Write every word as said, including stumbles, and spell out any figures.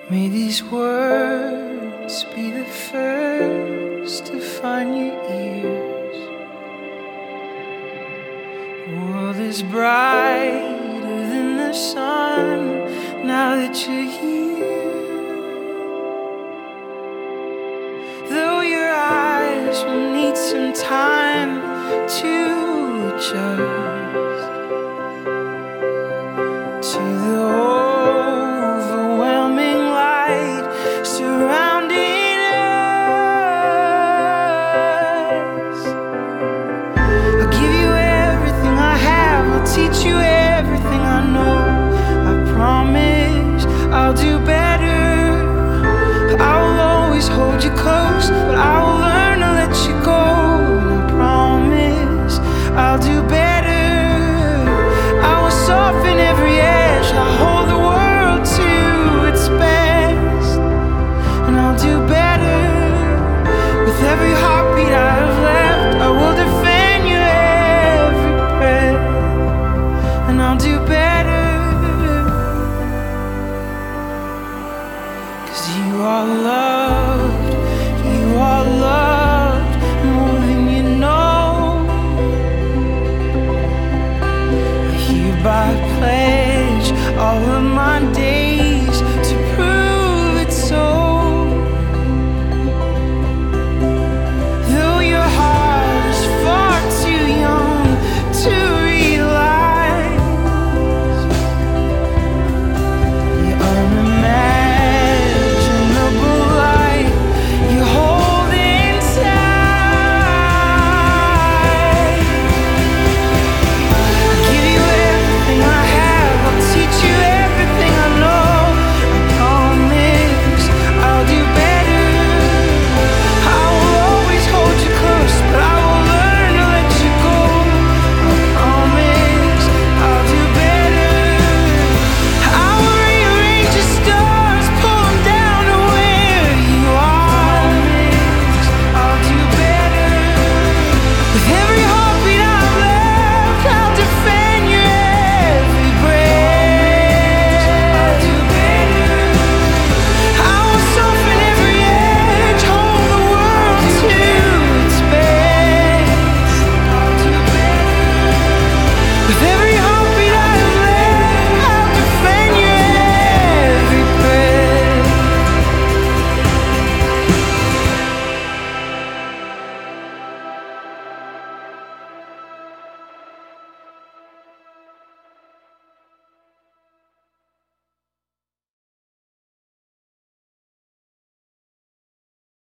May these words be the first to find your ears. The world is brighter than the sun now that you're here. Though your eyes will need some time to adjust to the overwhelming light surrounding us. I'll give you everything I have, I'll teach you everything I know. I promise I'll do better. I'll always hold you close, but I will learn to let you go. And I promise I'll do better. I will soften every edge, I'll hold the world to its best. And I'll do better. With every heartbeat I have left, I will defend you every breath. And I'll do better. 'Cause you are loved, you are loved more than you know. I hereby pledge all of my days